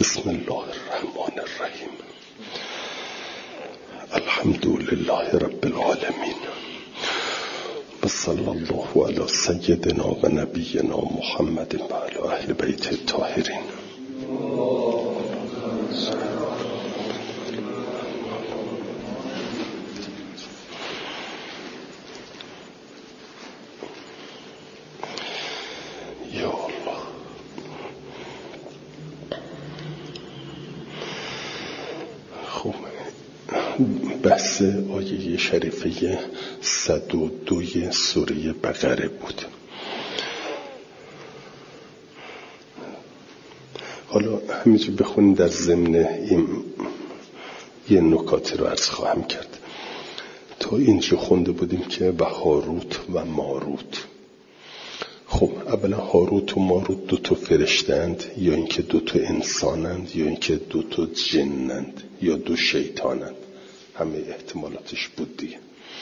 بسم الله الرحمن الرحیم. الحمد لله رب العالمین و صلی الله علی سیدنا و نبینا محمد و علی اهل بیت الطاهرین. بحث آیه شریفه 102 سوره بقره بود. حالا همینجور بخونیم در ضمن این یه نکاتی رو عرض خواهم کرد. تا اینجا خونده بودیم که و هاروت و ماروت. خب اولا هاروت و ماروت دو تا فرشتند، یا اینکه دو تا انسانند، یا اینکه دو تا جنند، یا دو شیطانند. همه احتمالاتش بود دیگه.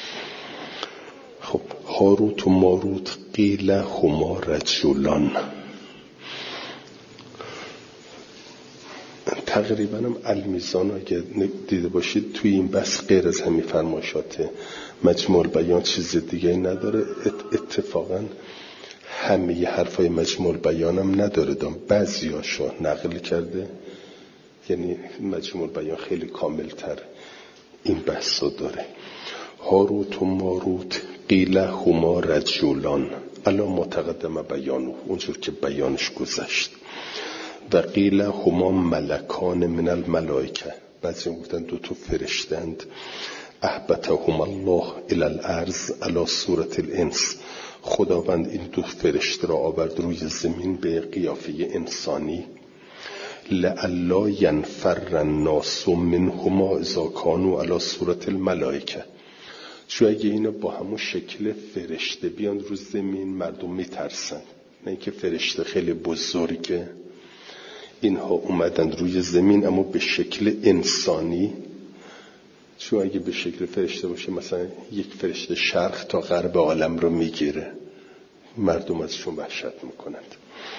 خب هاروت و ماروت قیل هما رجلان. تقریبا هم المیزان اگه دیده باشید توی این بس غیر از همین فرمایشات مجموع البیان چیز دیگه نداره. اتفاقا همه حرفای مجموع البیان هم نداره، بعضیاشو نقل کرده، یعنی مجموع البیان خیلی کامل تره. این بحثو داره. هاروت و ماروت قیل هما رجلان الا ما تقدم بیانو، اونجور که بیانش گذشت. و قیل هما ملکان من الملائکه، بعضی گفتن دو تا فرشتند. احبتهم الله الی الارض علی صورت الانس، خداوند این دو فرشته را آورد روی زمین به قیافه انسانی. لعلا ینفر الناس منهما اذا كانوا على صورت الملائکه، چون اگه اینا با همون شکل فرشته بیان رو زمین مردم میترسن. نه اینکه فرشته خیلی بزرگه، اینها اومدن روی زمین اما به شکل انسانی. چون اگه به شکل فرشته باشه مثلا یک فرشته شرق تا غرب عالم رو میگیره، مردم ازشون وحشت میکنند.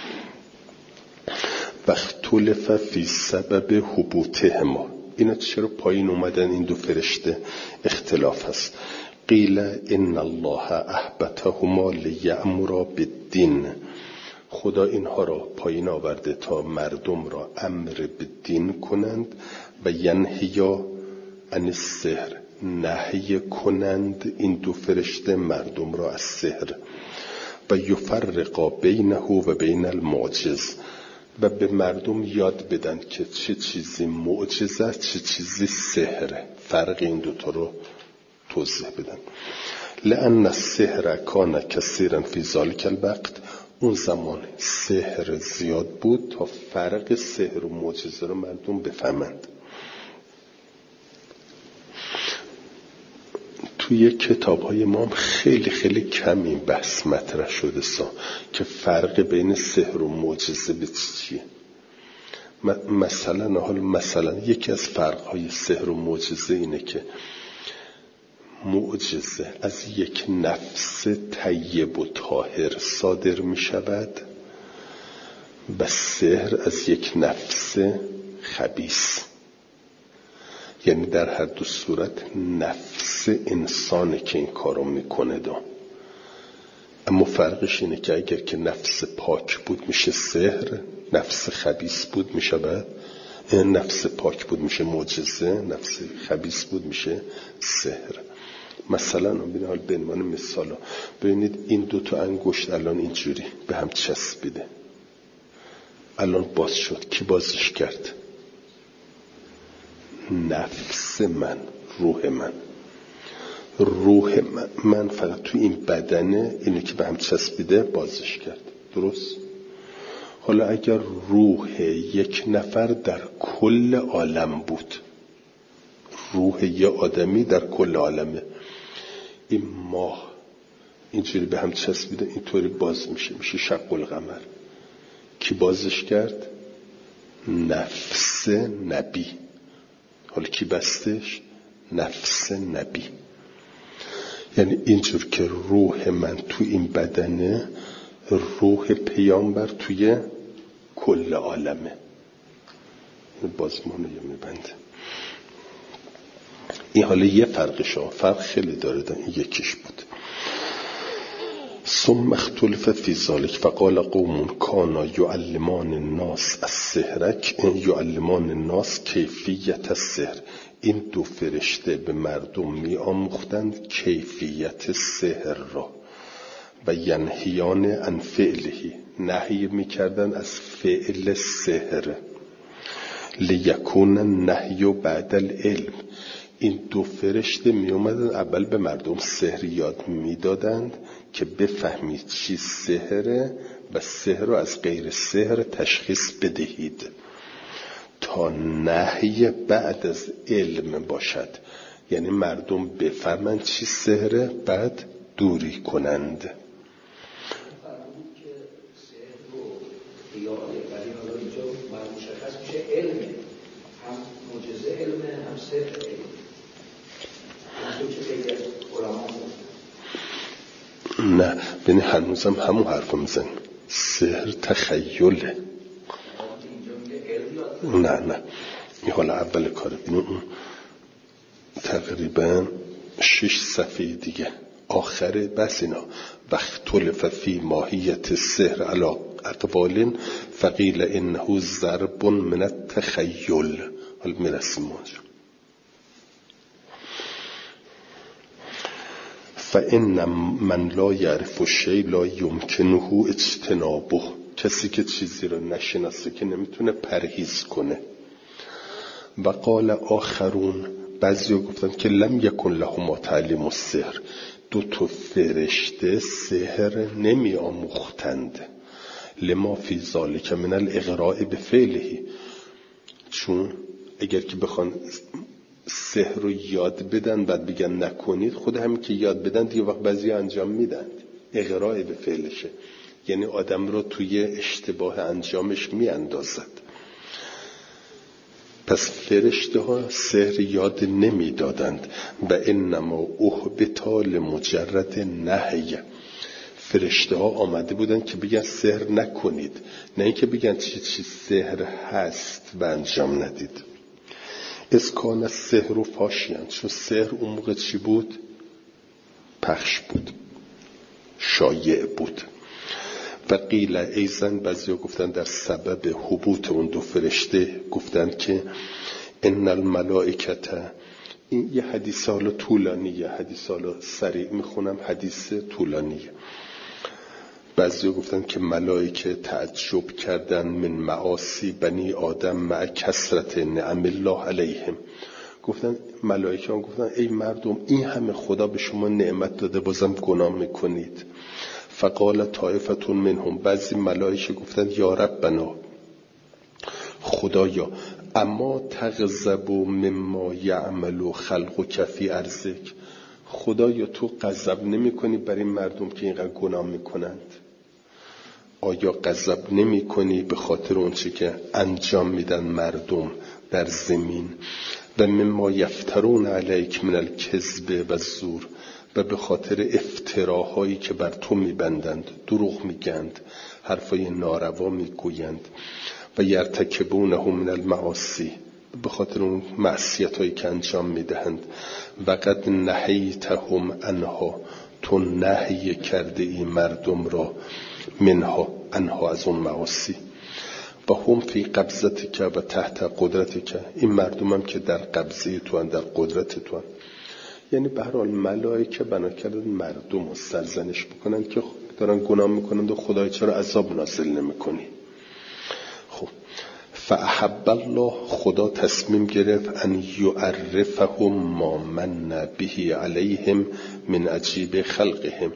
واختلف فی سبب هبوطهما، اینا چرا پایین اومدن این دو فرشته؟ اختلاف هست. قیل ان الله احبتهما لیأمرا بالدین، خدا اینها را پایین آورده تا مردم را امر به دین کنند و ینهیا عن السحر، نهی کنند این دو فرشته مردم را از سحر. و یفرقا بینه و بین المعجز، و به مردم یاد بدن که چه چیزی معجزه است چه چیزی سحره، فرق این دوتا رو توضیح بدن. لأن السحر کان کثیرا فی ذلک الوقت، اون زمان سحر زیاد بود تا فرق سحر و معجزه رو مردم بفهمند. توی کتاب‌های ما خیلی خیلی کم این بحث مطرح شده که فرق بین سحر و معجزه به چیه. مثلا یکی از فرق‌های سحر و معجزه اینه که معجزه از یک نفس طیب و طاهر صادر می شود و سحر از یک نفس خبیث. یعنی در هر دو صورت نفس انسانه که این کارو میکنه اما فرقش اینه که اگر که نفس پاک بود میشه سحر، نفس خبیث بود میشه نفس پاک بود میشه معجزه، نفس خبیث بود میشه سحر. مثلا به عنوان مثال ببینید این دو تا انگشت الان اینجوری به هم چسبیده، الان باز شد. کی بازش کرد؟ نفس من، روح من فقط تو این بدنه، اینو که به هم چسبیده بازش کرد. درست؟ حالا اگر روح یک نفر در کل عالم بود، روح یه آدمی در کل عالمه، این ماه اینجوری به هم چسبیده اینطوری باز میشه شق القمر. کی بازش کرد؟ نفس نبی. حالا کی بستش؟ نفس نبی. یعنی اینجور که روح من تو این بدنه، روح پیامبر توی کل عالمه. بازمانو میبنده. این حالا یه فرقش ها، فرق خیلی داره، این یکیش بود. ثم اختلف فی ذلک فقال قوم کانا یعلمان الناس السحر، یعلمان الناس کیفیت السحر. این دو فرشته به مردم می آموختند کیفیت سحر را و ینهیان عن فعله، نهی می کردن از فعل سحر. لیکون النهی بعد العلم، این دو فرشته می اومدن اول به مردم سحر یاد می دادند که بفهمید چی سحره و سحر رو از غیر سحر تشخیص بدهید، تا نهی بعد از علم باشد، یعنی مردم بفهمند چی سحره بعد دوری کنند. نه بینی هنوزم همون حرف میزن، سحر تخیله. نه این حالا اول کاره، بینی اون تقریبا 6 صفحه دیگه آخره بس اینا. واختلف فی ماهیت السحر علی اقوال فقیل انه ضرب من التخیل. حالا میرسیم اونجا. فإن من لا یعرف الشیء لا یمکنه اجتنابه، کسی که چیزی رو نشناسه که نمیتونه پرهیز کنه. و قال آخرون، بعضی ها گفتن که لم یکن لهما تعلیم السحر، دو تا فرشته سحر نمی آموختند. لما فی ذلک من الاغراء بفعله، چون اگر که بخوان سحر رو یاد بدن بعد بگن نکنید، خود همین که یاد بدن دیگه وقت بعضی انجام میدن، اغراء به فعلشه، یعنی آدم رو توی اشتباه انجامش میاندازد. پس فرشته ها سحر یاد نمیدادند و انما اهبطا لمجرد نهی، فرشته ها آمده بودن که بگن سحر نکنید، نه اینکه بگن چی سحر هست و انجام ندید. اسکان سحر و فاشیان، چون سحر اون موقع چی بود؟ پخش بود، شایع بود. و قیل ایزن، بعضی ها گفتن در سبب حبوط اون دو فرشته گفتن که ان الملائکه، این یه حدیث حالا طولانیه، حدیث حالا سریع میخونم، حدیث طولانیه. بعضی ها گفتن که ملائکه تعجب کردن من معاصی بنی آدم مع کثرت نعم الله علیهم. گفتن ملائکه ها گفتن ای مردم، این همه خدا به شما نعمت داده بازم گناه میکنید. فقال طائفة منهم، بعضی ملائکه گفتن یا ربنا، خدایا، اما تغضب مما یعمل خلقک فی ارضک، خدایا تو غضب نمی کنی برای مردم که اینقدر گناه میکنند؟ آیا غضب نمی کنی به خاطر اون چی که انجام میدن مردم در زمین؟ و مما یفترون علیک من الکذب و الزور، و به خاطر افتراهایی که بر تو میبندند، دروغ میگند، حرفای ناروا میگویند. و یرتکبونه من المعاصی، به خاطر اون معصیتایی که انجام میدهند. و قد نهیتهم عنها، تو نهی کرده ای مردم را، منها انها، از اون معاصی. و هم فی قبضتک و تحت قدرتک، این مردم هم که در قبضه تو هن، در قدرت تو هن. یعنی به هر حال ملائکه بنا کردن مردم رو سرزنش بکنن که دارن گناه میکنند و خدای چرا عذاب نازل نمیکنی. خب فاحب الله، خدا تصمیم گرفت ان یعرفهم ما من به علیهم من عجیب خلقهم،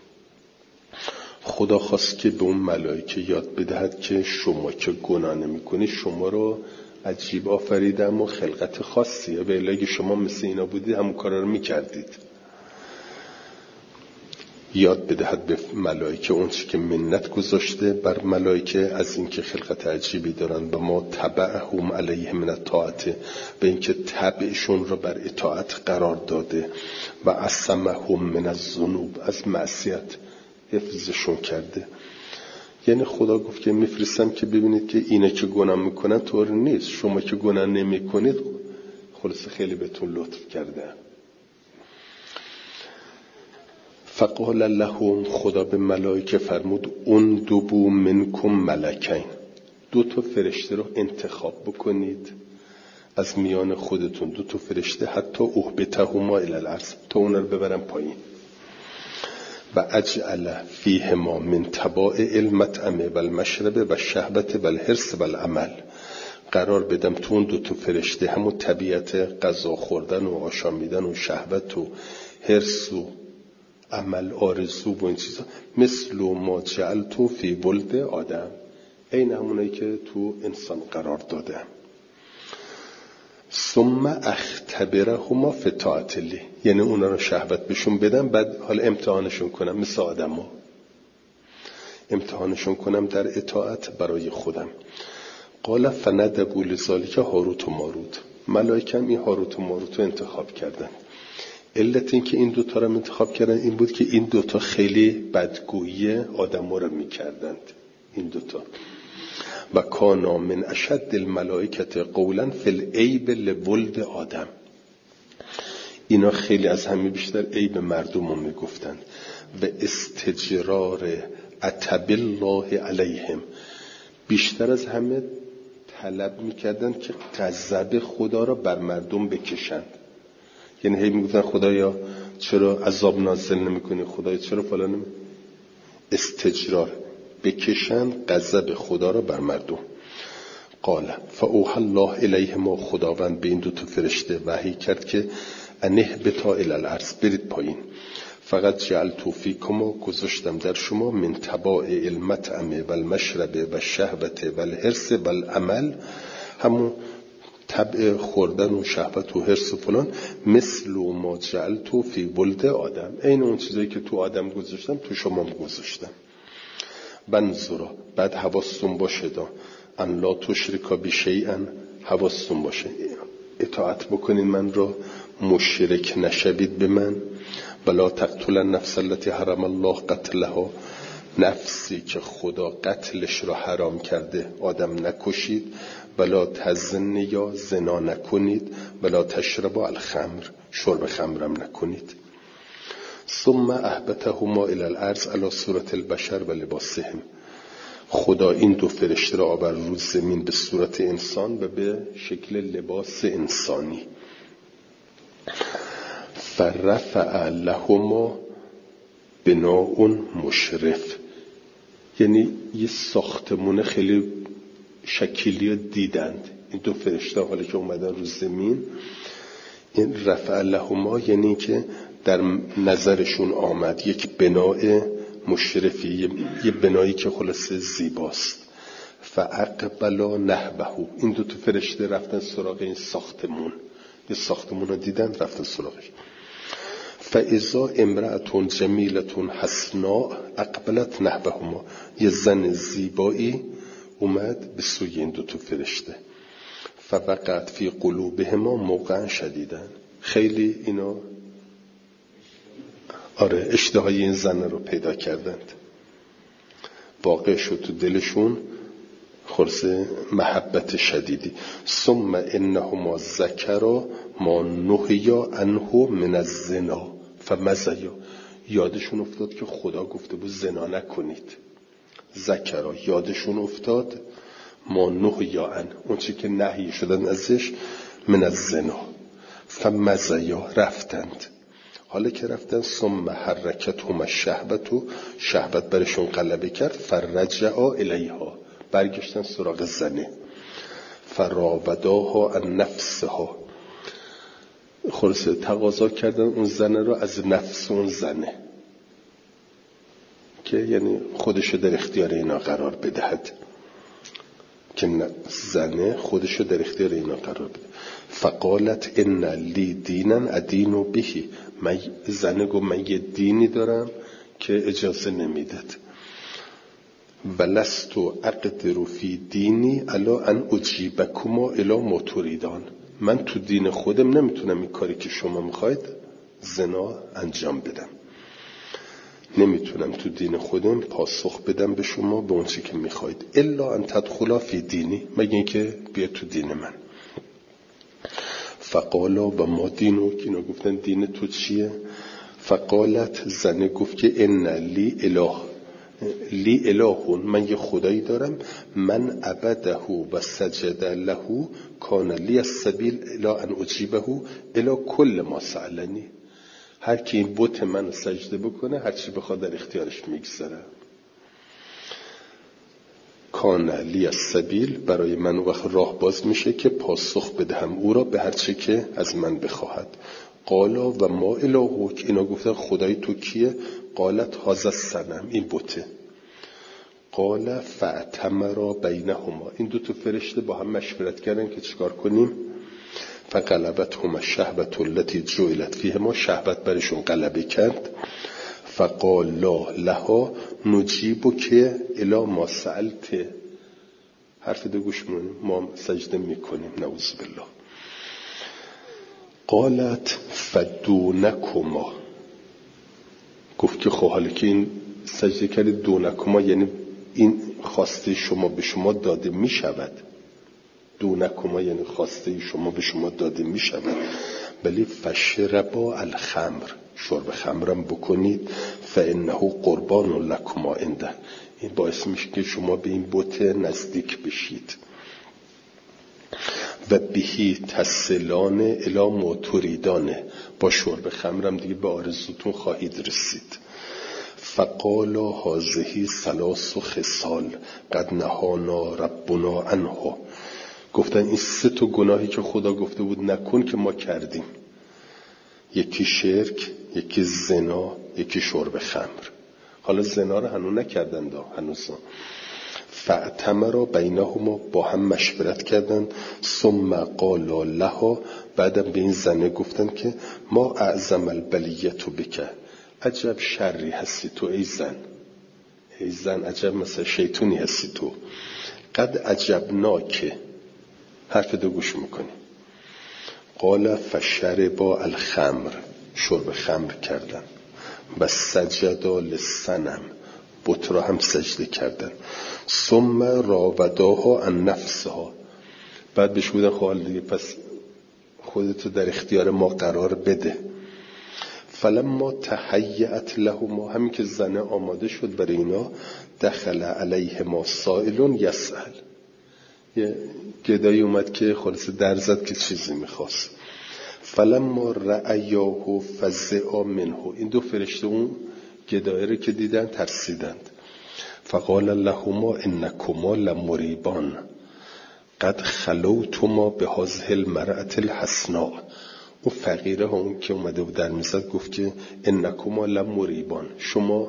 خدا خواست که به اون ملائکه یاد بدهد که شما که گناه نمیکنی، شما رو عجیب آفریدم و خلقت خاصیه، به اگه شما مثل اینا بودید همون کارا رو میکردید. یاد بدهد به ملائکه اون چی که منت گذاشته بر ملائکه از اینکه خلقت عجیبی دارن، و ما تبعهم علیه من الطاعت، به اینکه تبعشون رو بر اطاعت قرار داده. و عصمهم من الذنوب، از معصیت حفظشون کرده. یعنی خدا گفت که میفرستم که ببینید که اینا که گناه میکنن طور نیست، شما که گناه نمیکنید خلاص خیلی بهتون لطف کرده. فقال لهم، خدا به ملائکه فرمود اندبوا منکم ملکین، 2 فرشته رو انتخاب بکنید از میان خودتون، 2 فرشته، حتی اهبتهما الی الارض، تا اونا رو ببرن پایین. و اجعل فیهما من طبائع المطعم و المشرب و الشهوة و الحرص و العمل، قرار بدم تو اون 2 فرشته همون طبیعت غذا خوردن و آشامیدن و شهوت و حرص و عمل، آرزو و این چیزا، مثل ما جعلت فی ولد آدم، این همونایی که تو انسان قرار دادم. ثم اختبرهما فی طاعة لی، یعنی اونا رو شهوت بهشون بدم، بعد حالا امتحانشون کنم، مثل آدم‌ها امتحانشون کنم در اطاعت برای خودم. قال فندبوا لذلک هاروت و ماروت، ملائکه این هاروت و ماروت رو انتخاب کردن. علت این که این 2 رو انتخاب کردن این بود که این 2 خیلی بدگویی آدم‌ها رو می‌کردند، این 2. و کانا من اشد الملائکه قولا فی العیب لولد آدم، اینا خیلی از همه بیشتر عیب مردم رو میگفتند. و استجرار عتب الله علیهم، بیشتر از همه طلب میکردند که غضب خدا را بر مردم بکشند. یعنی هی میگفتن خدایا چرا عذاب نازل نمیکنی، خدایا چرا فلان استجرار، بکشند غضب خدا را بر مردم. قال فاوحى الله الیهما، خداوند به این 2 فرشته وحی کرد که انهبطا الی الارض، برید پایین. فقط جعلت فیکما، گذاشتم در شما، من طبائع المطعم و المشرب و الشهوة و الحرص و العمل، همون طبع خوردن و شهوت و حرص و فلان، مثل ما جعلت فی ولد آدم، این اون چیزایی که تو آدم گذاشتم تو شما گذاشتم. بنظرا، بعد حواستون باشه ان لا تشرکا بشیئا، حواستون باشه اطاعت بکنین من را، مشرک نشوید به من. ولا تقتل النفس التي حرم الله قتلها، نفسی که خدا قتلش را حرام کرده آدم نکشید. ولا تزن، یا زنا نکنید. ولا تشربوا الخمر، شرب خمرم نکنید. ثم اهبتهما الی الارض علی صورت البشر و لباسهم، خدا این 2 فرشته را آورد رو زمین به صورت انسان و به شکل لباس انسانی. فرفع لهما بناء مشرف، یعنی یه ساختمون خیلی شکلی دیدند این 2 فرشته حالا که اومدن رو زمین. این رفع لهما یعنی که در نظرشون آمد یک بناء مشرفی، یه بنایی که خلاصه زیباست. فاقبلا نحبه، این 2 فرشته رفتن سراغ این ساختمون، یه ساختمون رو دیدن رفتن سراغش. فاذا امرأة جمیلة حسناء اقبلت نحوهما، یه زن زیبایی اومد به سوی این 2 فرشته. فوقعت فی قلوبهما موقعا شدیدا، خیلی اینا اشتهای این زن رو پیدا کردند، واقع شد تو دلشون خلاصه محبت شدیدی. ثم انهما ذکرا ما نهیا عنه من الزنا فمزیا، یادشون افتاد که خدا گفته بود زنا نکنید. ذکرا، یادشون افتاد، ما نهیا عنه، اون چی که نهی شدن ازش، من الزنا فمزیا، رفتند. حالا که رفتن ثم حرکتهم الشهوة، شهوت برشون غلبه کرد. فرجعا الیها، برگشتن سراغ زنه. فراوداها عن نفسها، خلاصه تقاضا کردن اون زنه رو از نفس اون زنه، که یعنی خودشو در اختیار اینا قرار بدهد، که زنه خودشو در اختیار اینا قرار بده. فقالت ان لی دینا ادین بهی، من زنه گفت من یه دینی دارم که اجازه نمیدد. ولست اقدر فی دینی الا ان اجیبکما الی ما تریدان، من تو دین خودم نمیتونم این کاری که شما میخواید زنا انجام بدم. نمیتونم تو دین خودم پاسخ بدم به شما به اون چی که میخواید، الا ان تدخلا فی دینی، مگه اینکه بیاد تو دین من. فقالا و ما دینو، که اینا گفتن دین تو چیه؟ فقالت، زنه گفت که ان لی اله، لی الهون، من یه خدایی دارم، من عبده و سجد له کان لی السبیل الی ان اجیبه الی کل ما سألنی. هر کی این بت من سجده بکنه هر چی بخواد در اختیارش میگذاره. کان لی السبیل، برای من وقت راه باز میشه که پاسخ بدهم او را به هر چی که از من بخواهد. قالا و ما الهک، اینا گفتن خدای تو کیه؟ قالت هذا الصنم، این بته. قال فاعتمرا بینهما، این دو تا فرشته با هم مشورت کردن که چیکار کنیم. فغلبتهما الشهوة التي جعلت فيهما، شهوت برشون غلبه کرد. فقالا لها نجیبک الی ما سألت، حرف دو گوش مونیم، ما سجده میکنیم، نعوذ بالله. قالت فدونکما، گفت که خب حالا که این سجده کرد، دونکما یعنی این خواسته شما به شما داده می شود. دونکما یعنی خواسته شما به شما داده می شود. ولی فشربا الخمر، شرب خمرم بکنید، فانه قربان لکما عنده، این باعث میشه که شما به این بت نزدیک بشید. و بهی تصلان الی ما تریدان، با شرب خمرم دیگه به آرزوتون خواهید رسید. فقالا هذه ثلاث خصال قد نهانا ربنا عنها، گفتن این 3 تا گناهی که خدا گفته بود نکن که ما کردیم، یکی شرک، یکی زنا، یکی شرب خمر. حالا زنا رو هنوز نکردن، هنوز. فاعتمرا بینهما، با هم مشورت کردن. ثم قالا لها، بعدم به این زنه گفتن که ما اعظم البلیت بک، عجب شری هستی تو ای زن، ای زن عجب مثلا شیطونی هستی تو. قد عجبناک، حرف دو گوش میکنی. قال فشربا الخمر، شرب خمر کردن. و سجدا للصنم، بت را هم سجده کردن. ثم راوداها عن نفسها، بعد بهش بودن خب دیگه پس خودتو در اختیار ما قرار بده. فلما تهیأت لهما، همین که زنه آماده شد برای اینا، دخل علیهما سائل یسأل، یه گدایی اومد که خلاص در زد که چیزی میخواست. فلما رأیاه فزع منه، این 2 فرشته اون گدایی رو که دیدن ترسیدند. فقال لهما انکما لمریبان قد خلوتما بهذه المرأة الحسناء، اون فقیره ها، اون که اومده بود در میزد، گفت که انکما لمریبان، شما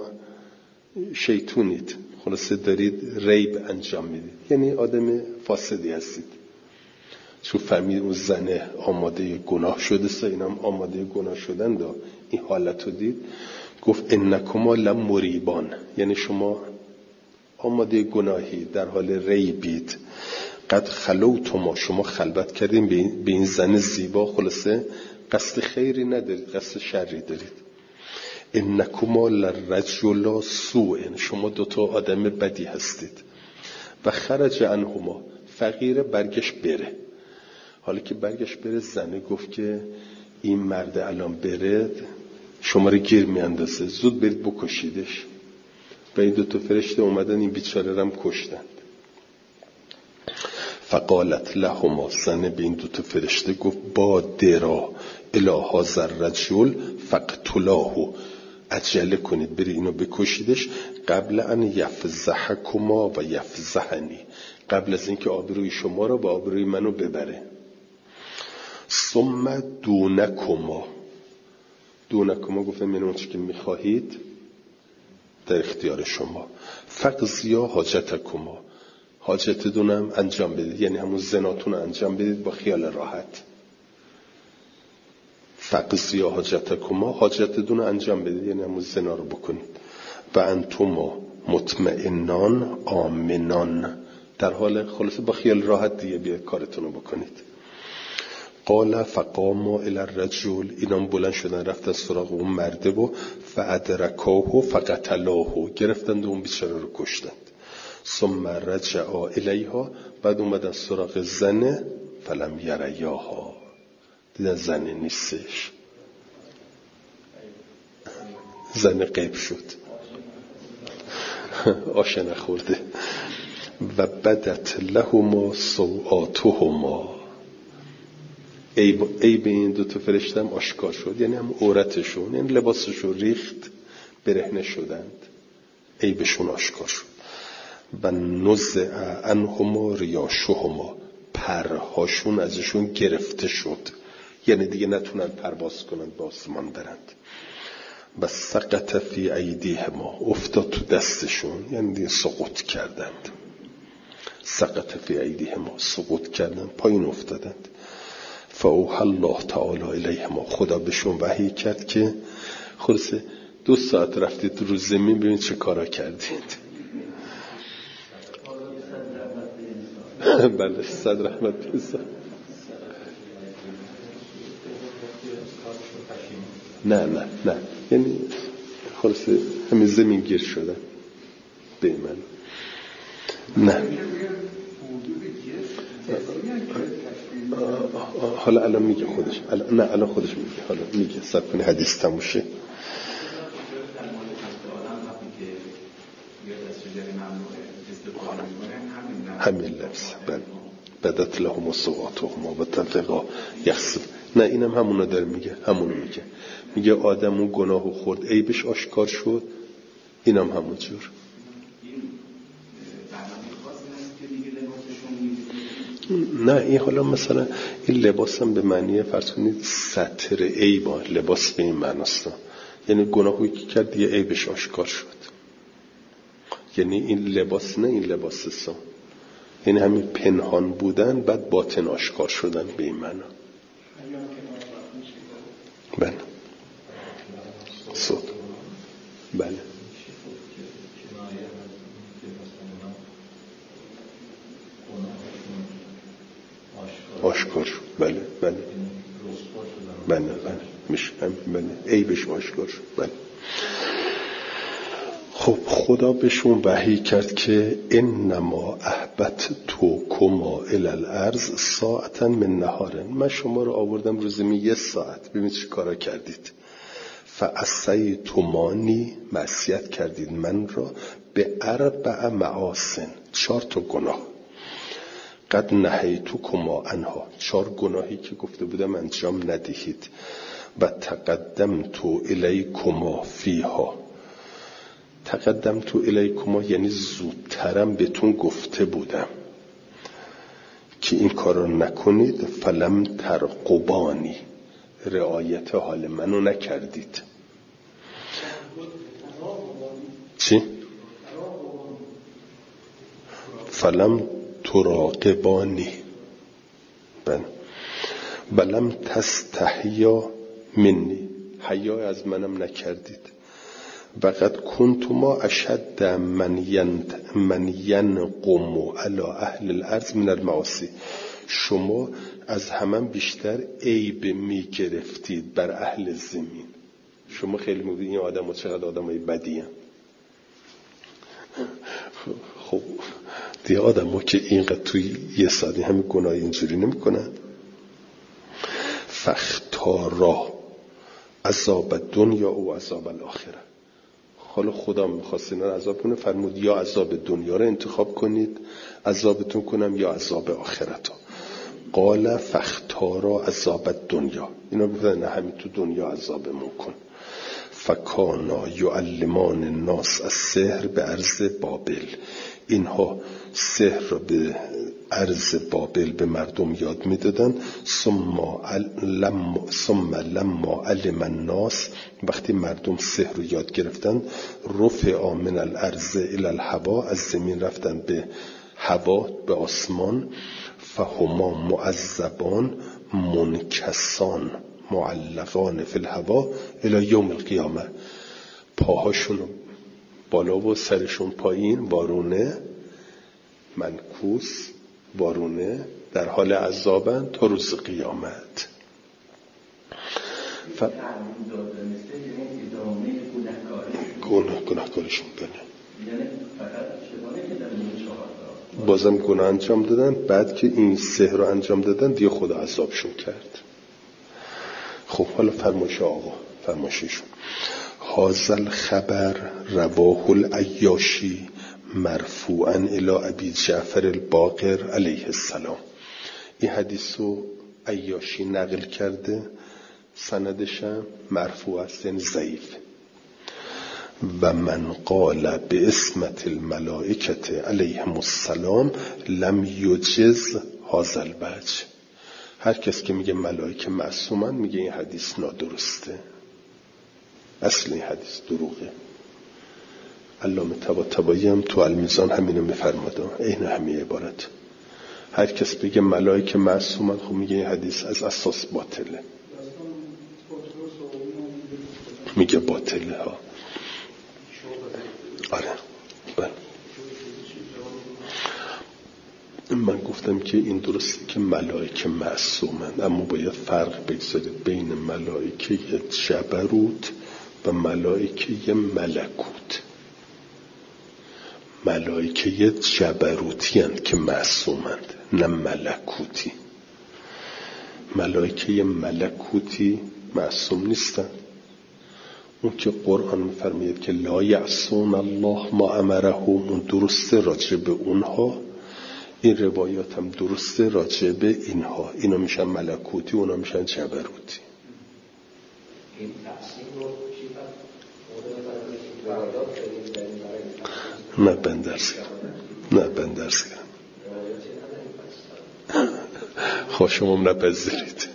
شیطونید، خلاصه دارید ریب انجام میدید، یعنی آدم فاسدی هستید. چون فهمید اون زنه آماده گناه شده، اینا هم آماده گناه شدن، این حالت رو دید، گفت انکما لمریبان، یعنی شما آماده گناهی، در حال ریبید. قد خلوتما، شما خلوت کردین به این زن زیبا، خلاصه قصد خیری ندارید، قصد شری دارید. انکما لرجل سوء، شما 2 تا آدم بدی هستید. و خرج عنهما، فقیر برگشت بره. حالا که برگشت بره، زنه گفت که این مرد الان بره شما رو گیر میاندازه، زود برید بکشیدش. و این 2 تا فرشته اومدن این بیچاره رم کشتند. فقالت لهما، زنه به این 2 تا فرشته گفت بادرا الی هذا الرجل فقتلاه، عجله کنید برید اینو بکشیدش، قبل ان یفضحکما و یفضحنی، قبل از اینکه آبروی شما رو با آبروی منو ببره. ثم دونکما، دونکما گفتم من اون چی که میخواهید در اختیار شما. فقضیا حاجتکما، حاجتتونم انجام بدید، یعنی همون زناتون انجام بدید با خیال راحت. فقضیا حاجتکما، حاجتتون انجام بدید یعنی همون زنا رو بکنید. و انتما مطمئنان آمنان، در حال خلاصه با خیال راحت دیگه بیاید کارتون رو بکنید. قال فقام الی الرجل، اینام بلند شدن رفتن سراغ اون مرده و فادرکوه فقتلوه، گرفتند و اون بیچاره رو کشتند. ثم رجعا الیها، بعد اومدن سراغ زنه، فلم یریاها، دیدن زنه نیستش، زن غیب شد، آشه نخورده. و بدت لهما سوآتهما، عیب این دو تا فرشته هم آشکار شد، یعنی هم عورتشون، یعنی لباسشون ریخت، برهنه شدند، عیبشون آشکار شد. و نزع عنهما ریاشهما، پرهاشون ازشون گرفته شد، یعنی دیگه نتونن پرواز کنند، به آسمان برند. و سقط فی ایدیهما، افتاد تو دستشون، یعنی دیگه سقوط کردند. سقط فی ایدیهما، سقوط کردند، پایین افتادند. فاوحی الله تعالی الیهما، خدا بهشون وحی کرد که خلاصه 2 ساعت رفتید رو زمین، ببینید چه کارا کردید. بله، 100 رحمت بزن. نه یعنی خلاصه همین زمین گیر شدن به من. نه حالا الان میگه خودش، الان خودش میگه، حالا میگه صبر کنی حدیث تموم شه. همین لفظ، بله. بدت لهم سوآتهما و طفقا یخصف. نه اینم همونو داره میگه، همونو میگه آدم اون گناهو خورد، عیبش آشکار شد، اینم همون جور. نه این حالا مثلا این لباس هم به معنی فرض کنید ستر عیبا، لباس به این معناست، یعنی گناهی که کرد دیگه عیبش آشکار شد، یعنی این لباس، نه این لباس سا، یعنی همین پنهان بودن بعد باطن آشکار شدن به این معنا. بله صد، بله آشکار شد، بله میشه، بله عیبش آشکار شد، بله. خب خدا بهشون وحی کرد که انما اهبت تو کما الی الارض ساعتا من نهارن، من شما رو آوردم رو زمین 1 ساعت، ببینید چه کارا کردید. فعصیتمانی، معصیت کردید من را، به 4 معاصن، 4 تا گناه. قد نهیتکما عنها، 4 گناهی که گفته بودم انجام ندهید. و تقدمت الیکما فیها، تقدمت الیکما یعنی زودترم بهتون گفته بودم که این کار رو نکنید. فلم ترقبانی، رعایت حال منو نکردید. چی؟ فلم تراقبانی، بلم تستحیا منی، حیا از منم نکردید. وقد کنتما اشد من ینقم علی اهل الارض من المعاصی، شما از همه بیشتر عیب می گرفتید بر اهل زمین. شما خیلی میگید این آدم ها چقدر آدم های بدی هم. خب دیگه آدم ها که اینقدر توی 1 ساعتی همین گناه اینجوری نمی کنن. فاختارا عذاب دنیا و عذاب الاخره، حالا خدا میخواست اینا رو عذاب کنه، فرمود یا عذاب دنیا رو انتخاب کنید عذابتون کنم یا عذاب آخرت. قال فاختارا عذاب دنیا، اینا گفتن نه همین تو دنیا عذابمون کن. فکانا یعلمان الناس السحر به ارض بابل، اینها سحر را به ارض بابل به مردم یاد میدادن. ثم لما علم الناس، وقتی مردم سحر رو یاد گرفتن، رفع من الارض الی الهوا، از زمین رفتن به هوا، به آسمان. فهما معذبان منکسان معلقان فی الهوا الی یوم القیامه، پاهاشون بالا و سرشون پایین، وارونه منکوس، وارونه در حال عذابن تا روز قیامت. گناهکارشون بازم گناه انجام دادن، بعد که این سحر رو انجام دادن دیگه خدا عذابشون کرد. خب حالا فرمایش آقا، فرمایششون: هذا خبر رواه العیاشی مرفوعا الی ابی جعفر الباقر علیه السلام. این حدیث رو عیاشی نقل کرده، سندش هم مرفوع است، یعنی ضعیف. و من قال به اسمت الملائکه علیهم السلام لم یجز هذا الوجه. هر کس که میگه ملائکه معصومن میگه این حدیث نادرسته، اصل این حدیث دروغه. علامه طباطبایی هم تو المیزان همینو میفرماده، این همین عبارت. هر کس بگه ملائکه معصومن خب میگه این حدیث از اساس باطله، میگه باطله ها. آره بله. من گفتم که این درسته که ملائکه معصومند، اما باید فرق بگذارید بین ملائکه جبروت و ملائکه ملکوت. ملائکه جبروتی هستند که معصومند، نه ملکوتی. ملائکه ملکوتی معصوم نیستند. اون که قرآن می‌فرماید که لا یعصون الله ما امرهم، اون درسته راجع به اونها. این روایات هم درسته راجع به اینها. اینا میشن ملکوتی، اونا میشن جبروتی. نه بندرس کردم. خواه شما نپذیرید.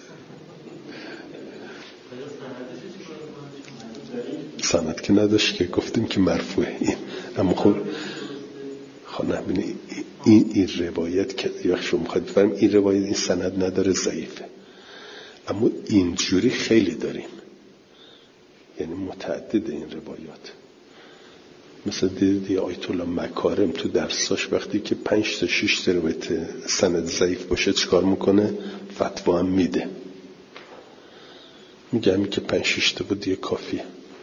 سند که نداشت که گفتیم که مرفوعه این. اما خب نبینی این روایت که یا شما میخواید بفرمیم این روایت این سند نداره، ضعیفه. اما اینجوری خیلی داریم، یعنی متعدد این روایات. مثلا دیدی آیت الله مکارم تو درساش وقتی که 5 تا 6 تا روایت سند ضعیف باشه چیکار میکنه؟ فتوا هم میده، میگه همین که 5 6 تا بود دیگه کافیه.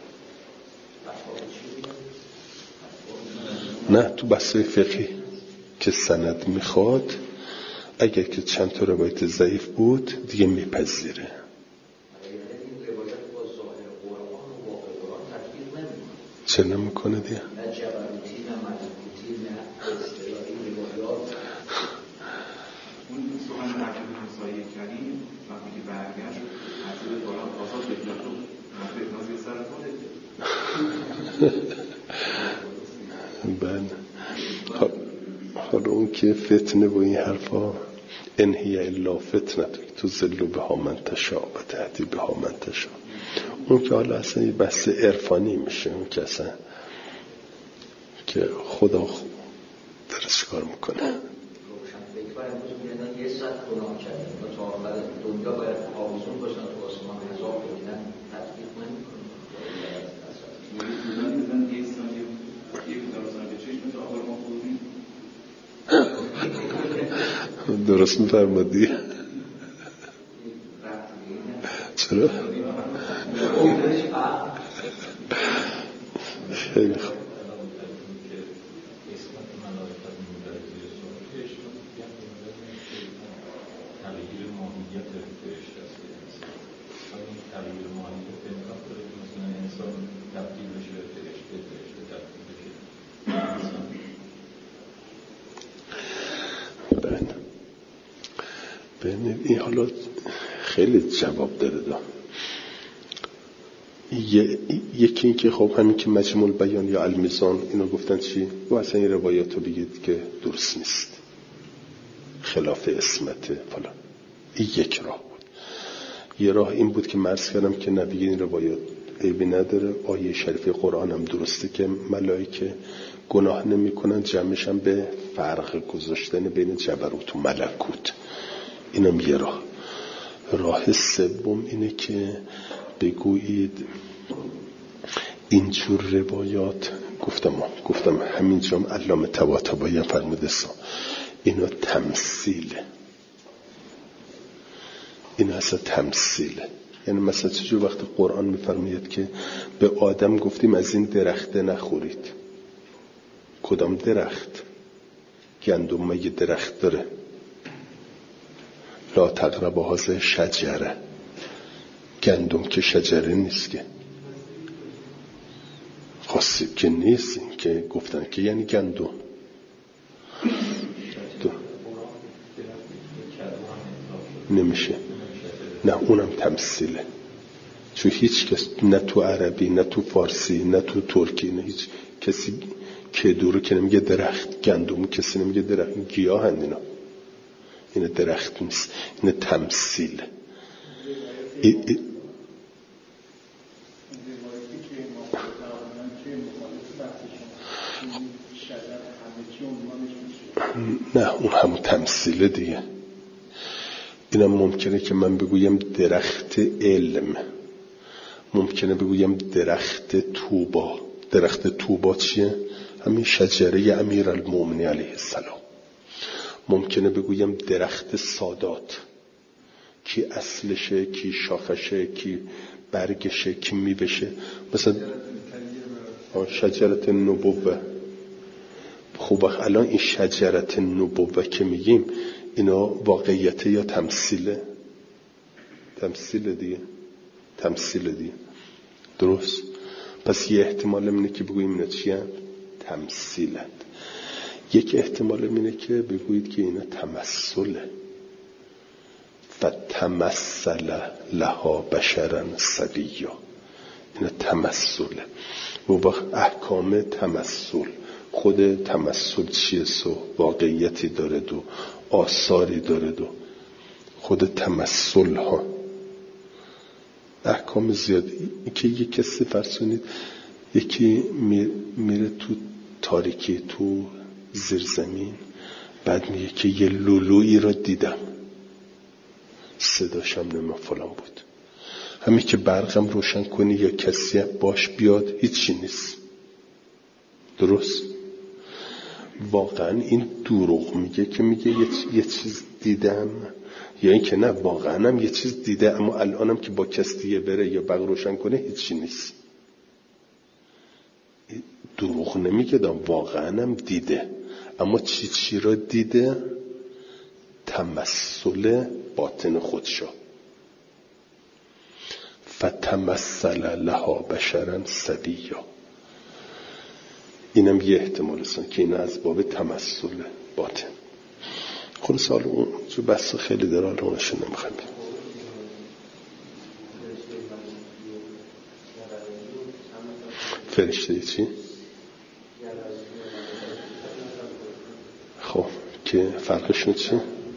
نه تو بحثای فقهی که سند میخواد، اگر که چند تا روایت ضعیف بود دیگه میپذیره. چه نمیکنه دیگه؟ حالا اون که فتنه و این حرفا انهی الا فتنه تو ذلو به ها من تشا و تهدی به ها من تشا، اون که حالا اصلا یه بحث عرفانی میشه. اون که اصلا که خدا درست کار میکنه. درست میفرمادی؟ چرا؟ خیلی خوب. این حالا خیلی جواب داره دا. یکی این که خب همین که مجموع البیان یا المیزان اینو گفتن چی؟ و اصلا این روایات رو بگید که درست نیست، خلاف اسمت فلان. این یک راه بود. یه راه این بود که مرز کردم که نبیگه این روایات عیبی نداره. آیه شریف قرآن هم درسته که ملائکه گناه نمی کنن، جمعش هم به فرق گذاشتن بین جبروت و ملکوت. اینم یه راه. راه سوم اینه که بگویید اینجور روایات گفتم همینجام علامه طباطبایی فرموده اینا تمثیله. این اصلا تمثیله. یعنی مثلا چجور وقتی قرآن میفرماید که به آدم گفتیم از این درخت نخورید. کدام درخت؟ گندم مگه درخت داره؟ لا تقربوا هذه شجره، گندم که شجره نیست که، خاصی که نیست، این که گفتن که یعنی گندم. نمیشه، نه اونم تمثیله. چون هیچ کس نه تو عربی نه تو فارسی نه تو ترکی نه هیچ کسی کدو رو که نمیگه درخت، گندم کسی نمیگه درخت، گیاه هند اینا. این درخت نیست، این تمثیل. نه اون همون تمثیله دیگه. اینم ممکنه که من بگویم درخت علم، ممکنه بگویم درخت طوبا. درخت طوبا چیه؟ همین شجره امیرالمومنین علیه السلام. ممکنه بگویم درخت سادات، کی اصلشه، کی شاخشه، کی برگشه، کی میوهشه. مثلا شجرت نبوه. خب الان این شجرت نبوه که میگیم اینا واقعیته یا تمثیله؟ تمثیله دیگه، تمثیله دیگه. درست؟ پس یه احتمال اینه که بگوییم اینا چیه؟ تمثیلند. یک احتمال اینه که بگویید که اینا تمثله. فتمثل لها بشرا سویا، اینا تمثله. و وقت احکام تمثل، خود تمثل چیه؟ واقعیتی داره و آثاری داره و خود تمثل ها احکام زیادی. که یک کسی فرسونید یکی میره تو تاریکی، تو زیرزمین، بعد میگه که یه لولویی را دیدم، صداشم نمه فلان بود. همین که برقم روشن کنی یا کسی باش بیاد هیچی نیست. درست؟ واقعا این دروغ میگه که میگه یه چیز دیدم، یا این که نه واقعا هم یه چیز دیده اما الانم که با کس دیگه بره یا برق روشن کنه هیچی نیست. دروغ نمیگه، واقعا هم دیده. اما چی را دیده؟ تمثل باطن خودشا. فتمثل لها بشرا سویا. اینم یه احتمال است که این از باب تمثل باطن. خلاص حالا اون جو بحث خیلی داره، حالا اونشو نمیخوام. فرشته چی؟ خب که فرقشون چی؟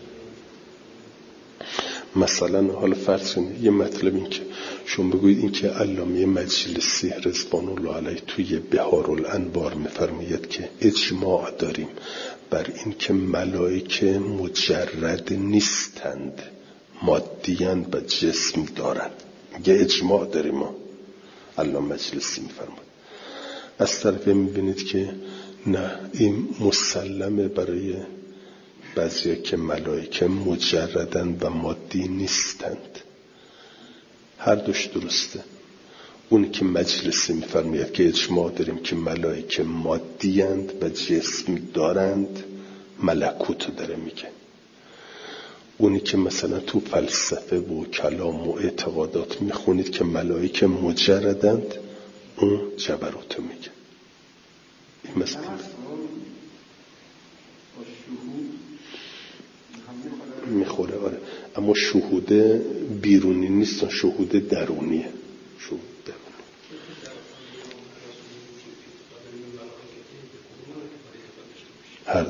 مثلا حالا فرض کنید یه مطلب این که شما بگویید این که علامه مجلسی رضوان الله علیه توی بهار الانوار میفرماید که اجماع داریم بر این که ملائکه مجرد نیستند، مادیاند و جسم دارند. یه اجماع داریم ما. علامه مجلسی میفرماید. از طرف میبینید که نه، این مسلمه برای بعضی که ملائکه مجردند و مادی نیستند. هر دوش درسته. اون که مجلسی میفرماید که اجماع داریم که ملائکه مادی اند و جسم دارند، ملکوت داره میگه. اونی که مثلا تو فلسفه و کلام و اعتقادات میخونید که ملائکه مجردند، اون جبروت میگه. این مثلا میخوره. آره، اما شهود بیرونی نیستن، شهود درونیه. شهود درونی. هر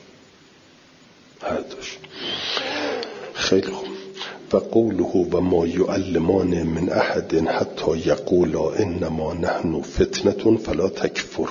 دوش. خیلی خوب. و قوله و ما یعلمان من احد حتی یقولا انما نحن فتنة فلا تکفر.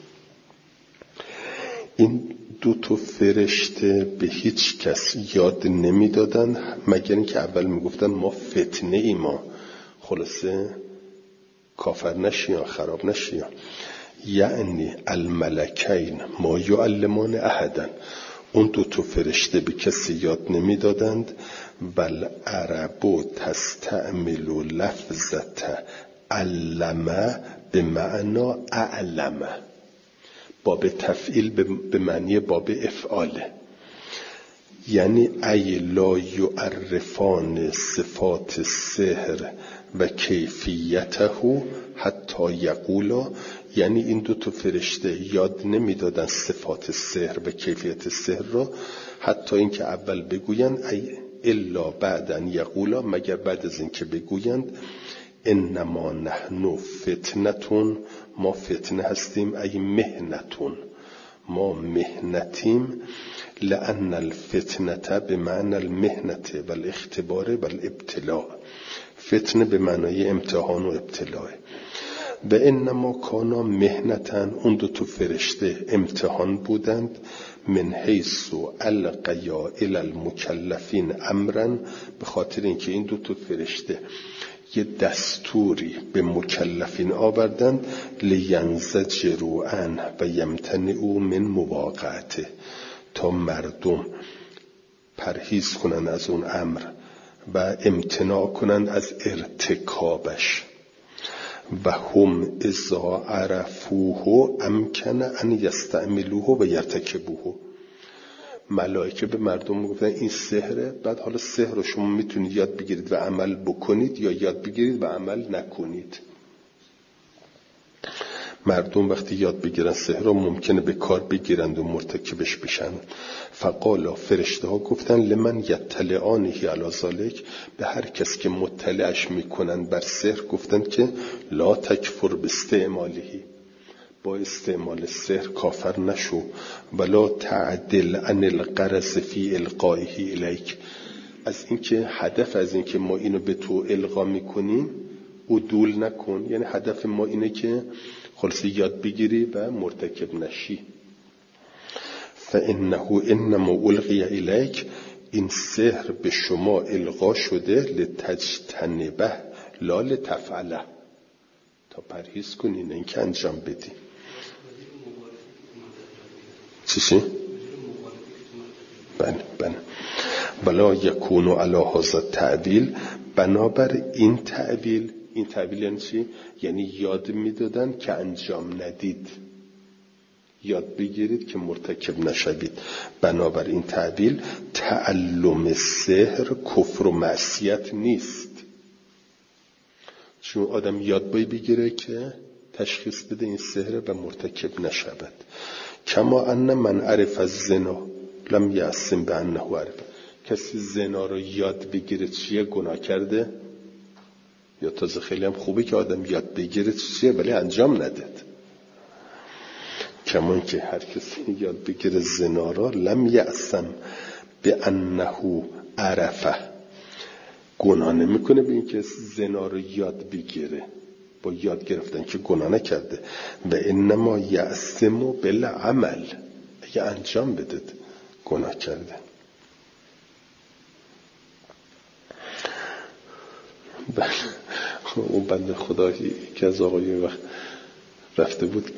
این دو تا فرشته به هیچ کس یاد نمیدادن مگر اینکه اول میگفتن ما فتنه ای، ما خلاصه کافر نشیان، خراب نشیان. یعنی الملکین ما یعلمان احدن، اون 2 فرشته به کسی یاد نمی دادند. بل عربو تستعمل لفظت علمه به معنا اعلمه. باب تفعیل به معنی باب افعاله، یعنی ای لا یعرفان صفات السحر و کیفیته حتی یقولا، یعنی این 2 فرشته یاد نمیدادن صفات سحر و کیفیت سحر را حتی اینکه اول بگویند الا بعد ان یقولا، مگر بعد از اینکه بگویند انما نحن فتنتون، ما فتنه هستیم، ای مهنتون، ما مهنتیم، لأن الفتنه به معنی المهنه و الاختبار و الابتلاء، فتنه به معنای امتحان و ابتلاء. و انما کانا مهنتن، اون 2 فرشته امتحان بودند، من حیث القیا الی المکلفین امرا، به خاطر اینکه این 2 فرشته یه دستوری به مکلفین آوردند، لینزجروا عنه و یمتنعوا من مواقعته، تا مردم پرهیز کنند از اون امر و امتناع کنند از ارتکابش. و هم اذا عرفوه امکن ان یستعملوه و یرتکبوه. ملائکه به مردم گفتن این سحره، بعد حالا سحر رو شما میتونید یاد بگیرید و عمل بکنید یا یاد بگیرید و عمل نکنید. مردم وقتی یاد بگیرن سحر رو ممکنه به کار بگیرند و مرتکبش بشن. فقالا، فرشته ها گفتن لمن یطلعانه علی ذلک، به هر کس که مطلعش میکنن بر سحر گفتند که لا تکفر باستعماله، با استعمال سحر کافر نشو، ولا تعدل عن الغرض فی القائه الیک، از اینکه هدف از اینکه ما اینو به تو القا میکنیم عدول نکن، یعنی هدف ما اینه که خلاص یاد بگیری و مرتکب نشی. فانه انما القی الیک، این سحر به شما القا شده، لتجتنبه لا لتفعله، تا پرهیز کنی نه اینکه انجام بدی. چی؟ بله. بلا یکونو علی هذا التعویل، بنابر این تعویل. این تعویل یعنی چی؟ یعنی یاد میدادن که انجام ندید، یاد بگیرید که مرتکب نشوید. بنابر این تعویل تعلم سحر کفر و معصیت نیست، چون آدم یاد بگیره که تشخیص بده این سحر و مرتکب نشود. کما ان من عرف الزنا لم یعصم بانه عرف، کسی زنا رو یاد بگیره چیه گناه کرده، یا تازه خیلی هم خوبه که آدم یاد بگیره چیه ولی انجام نداد. کمان که هر کسی یاد بگیره زنا را لم یعصم بانه عرفه، گناه نمیکنه به این که زنا رو یاد بگیره، با یاد گرفتن که گناه نکرده. و انما یعصم بالعمل، اگه انجام بده گناه کرده. اون بنده خدا که از آقای وقت رفته بود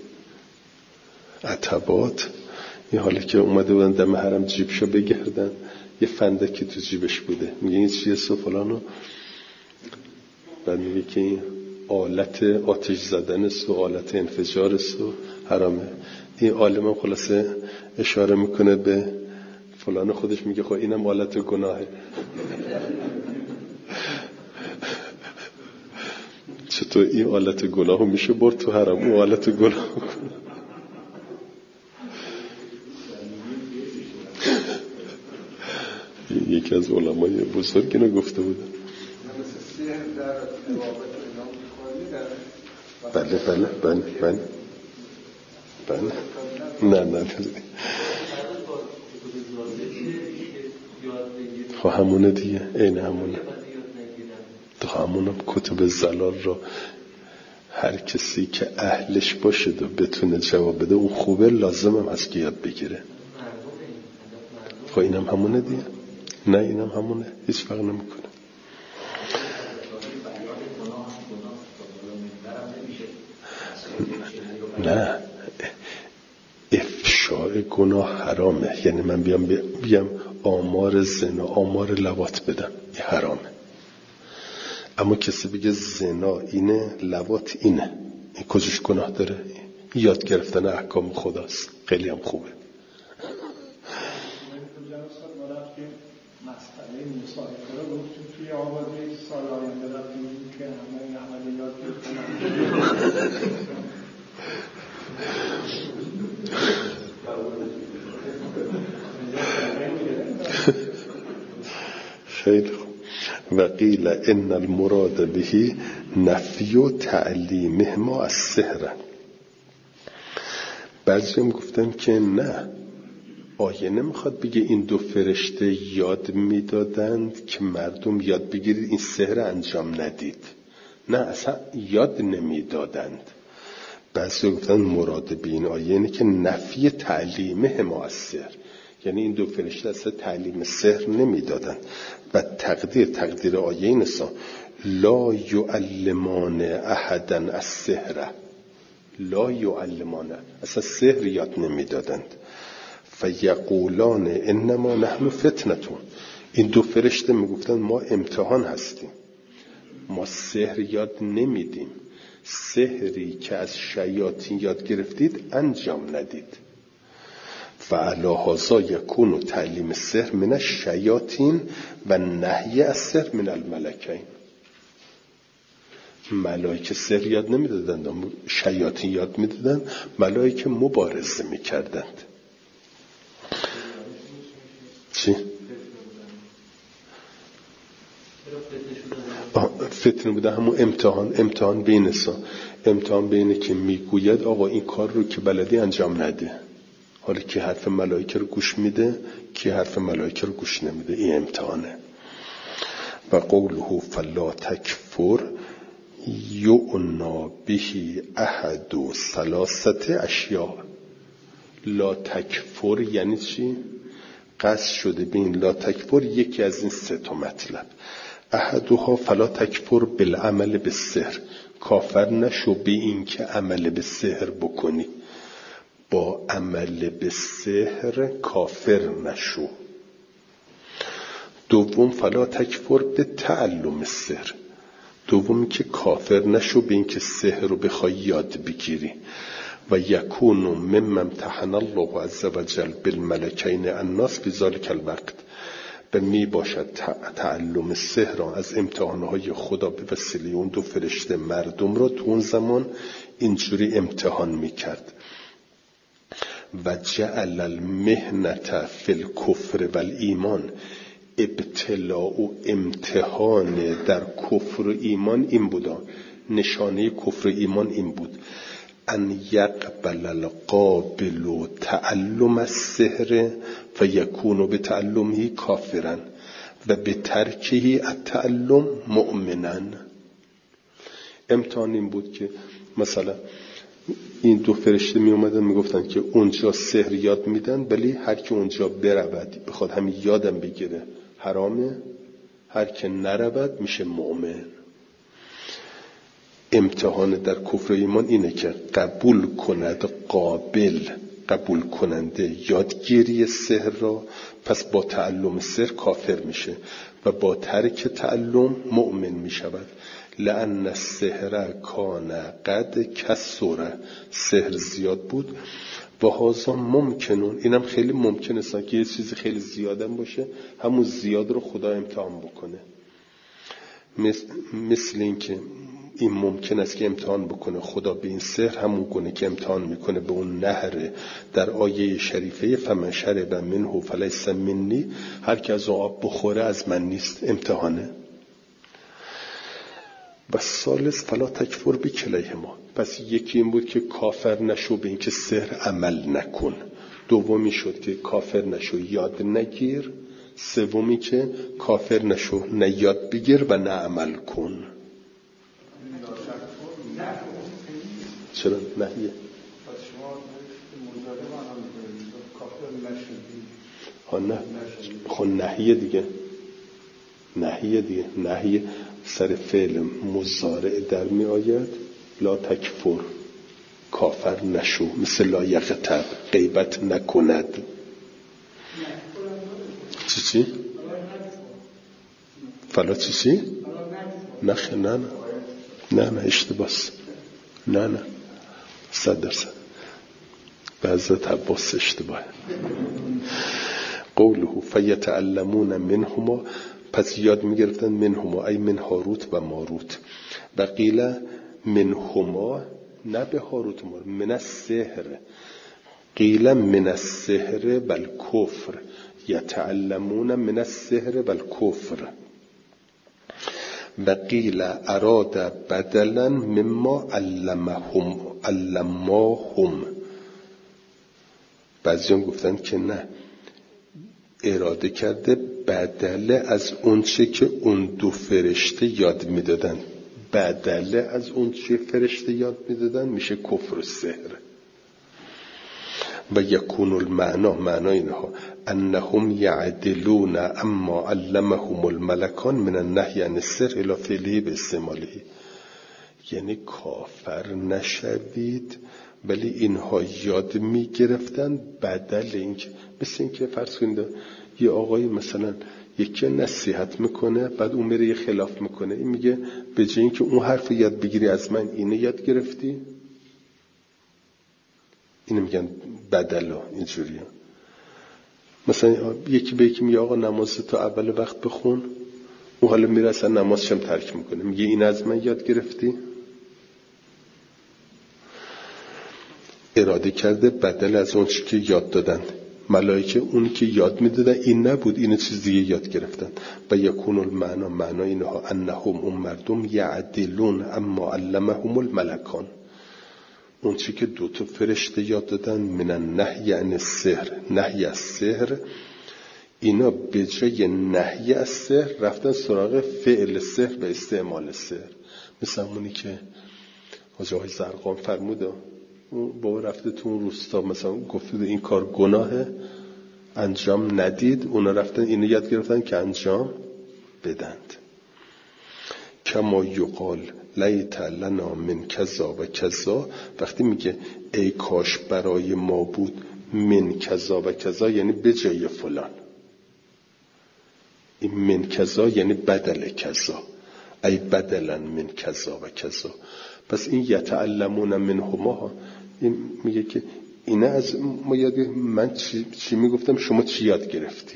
عتبات، این حالی که اومده بودن دم حرم جیبشو بگردن، یه فندکی تو جیبش بوده، میگه این چیه سو فلانو، بعد میگه که این آلت آتش زدن سو، آلت انفجار سو حرامه. این عالم خلاصه اشاره میکنه به فلان، خودش میگه خب اینم آلت گناهه. چطور این آلت گناهو میشه برد تو حرام، اون آلت گناه یکی از علمای بزرگ اینو گفته بودن. بله نه خب همونه دیگه، این همونه تو همونم کتب زلال را هر کسی که اهلش باشه و بتونه جواب بده اون خوبه، لازم هم هست که یاد بگیره. خب اینم همونه دیگه، نه اینم همونه، هیچ فرق نمیکنه. نه افشاء افشاء گناه حرامه، یعنی من بیام آمار زنا، آمار لواط بدم، این حرامه. اما کسی بگه زنا اینه، لواط اینه، این کجاش گناه داره؟ یاد گرفتن احکام خداست، خیلی هم خوبه. مسئله مصاحبه رو گفتیم توی آبادی سال آینده رفتیم که همه این عملیات خیلی خوب. و قیل ان المراد به نفی تعلیمهما السحر. بعضی هم گفتن که نه، آیه نمیخواد بگه این دو فرشته یاد میدادند که مردم یاد بگیرید این سحر انجام ندید. نه، اصلا یاد نمیدادند. بعضی گفتن مراد به این آیه اینه که نفی تعلیمهما السحر، یعنی این دو فرشته اصلا تعلیم سحر نمیدادند. و تقدیر آیه این است: لا یعلمان احدا السحر، لا یعلمان، اصلا سحر یاد نمیدادند. فیقولان انما نحن فتنتون، این دو فرشته میگفتن ما امتحان هستیم، ما سحر یاد نمیدیم، سحری که از شیاطین یاد گرفتید انجام ندید. فعلی هذا یکون تعلیم السحر من الشیاطین و نهی السحر من الملکین. ملائکه سحر یاد نمیدادند، شیاطین یاد میدادند، ملائکه مبارزه میکردند. چی؟ فتنه بوده، همون امتحان بینسا، امتحان بینه که میگوید آقا این کار رو که بلدی انجام نده. حالا کی حرف ملائکه رو گوش میده، کی حرف ملائکه رو گوش نمیده، این امتحانه. و قوله فلا تکفر یعنا به احد ثلاثه اشیاء. لا تکفر یعنی چی؟ قصد شده به این لا تکفر یکی از این سه تا مطلب. احدها فلا تکفر بالعمل بالسحر، کافر نشو به این که عمل به سحر بکنی، با عمل به سحر کافر نشو. دوم فلا تکفر به تعلم السحر، دومی که کافر نشو به این که سحر رو بخوای یاد بگیری. و یکون ممن امتحن الله عز وجل بالملکین الناس فی ذلک الوقت، و می باشد تعلم سحر از امتحانهای خدا به وسیله اون دو فرشته مردم را تو اون زمان اینجوری امتحان میکرد. و جعل المهنة فی الکفر والایمان، ابتلاء و امتحان در کفر و ایمان این بود، نشانه کفر و ایمان این بود: ان یقبل القابل تعلم السحر فیکون بتعلمه کافرا و بترکه التعلم مؤمنا. امتحان این بود که مثلا این دو فرشته می اومدن می گفتن که اونجا سحر یاد میدن، ولی هر که اونجا برود بخواد همین یادم بگیره حرامه، هر که نرود میشه مؤمن. امتحان در کفر و ایمان اینه که قبول کند قبول کننده یادگیری سحر را، پس با تعلم سحر کافر میشه و با ترک تعلم مؤمن میشود. لأن السحر کان قد کثر، سحر زیاد بود. و هذا ممکنون، اینم خیلی ممکنه که یه چیزی خیلی زیادم باشه، همون زیاد رو خدا امتحان بکنه. مثل این که این ممکن است که امتحان بکنه خدا به این سحر همون گونه که امتحان میکنه به اون نهر در آیه شریفه فمن شرب منه فلیس منی، هر که از آب بخوره از من نیست، امتحانه. و ثالث فلا تکفر بکلیهما، پس یکی این بود که کافر نشو به این که سحر عمل نکن، دومی شد که کافر نشو یاد نگیر، سومی که کافر نشو نه یاد بگیر و نه عمل کن. چرا نهیه؟ نه خب نهیه دیگه، نهیه سر فعل مضارع در می آید. لا تکفر کافر نشو، مثل لا یغتب، غیبت نکند. چی؟ فلا چی؟ نه اشتباس، نه 100% به حضرت عباس اشتباه. قوله فیتعلمون منهما، پس یاد میگرفتن منهما ای من هاروت و ماروت. و قیل منهما، نه به هاروت و ماروت، من السحر، قیل من السحر بل کفر، یتعلمون من السحر بل کفر. و قیل اراد بدلا مما علماهم، بعضیان گفتن که نه، اراده کرده بدله از اون چه که اون دو فرشته یاد میدادن، بدله از اون چه فرشته یاد میدادن میشه کفر و سحر. و یکون المعنا، معنای اینها انهم یعدلون اما علمهم الملکان من النهی عن السحر الی فعله باستعماله، یعنی کافر نشوید ولی اینها یاد میگرفتن بدل اینکه، مثل اینکه فرض کنید یه آقای مثلا یکی نصیحت میکنه بعد اون میره یه خلاف میکنه، این میگه به جای اینکه اون حرف یاد بگیری از من اینو یاد گرفتی، اینو میگن بدلا. اینجوریه مثلا یکی به یکی میگه آقا نماز تو اول وقت بخون، اون حالا میره اصلا نمازش هم ترک میکنه، میگه این از من یاد گرفتی. اراده کرده بدل از اون چی که یاد دادن ملائکه، اونی که یاد میدادن این نبود، این چیز دیگه یاد گرفتن. و یکون المعنا، معنای اینها انهم اون مردم یعدلون اما علمهم الملکان، اون چی که دو تا فرشته یاد دادن من النهی عن السحر، نهی از سحر، اینا به جای نهی از سحر رفتن سراغ فعل سحر و استعمال سحر. مثل اونی که حاجی آقای زرقان فرموده، بابا رفته تو اون روستا مثلا گفته این کار گناهه، انجام ندید، اونا رفتن اینو یاد گرفتن که انجام بدند. کما یقال لیت لنا من کذا و کذا، وقتی میگه ای کاش برای ما بود من کذا و کذا یعنی به جای فلان، این من کذا یعنی بدل کذا، ای بدلا من کذا و کذا. پس این یتعلمون منهما، این میگه که اینا از ما یاد، من چی میگفتم شما چی یاد گرفتی.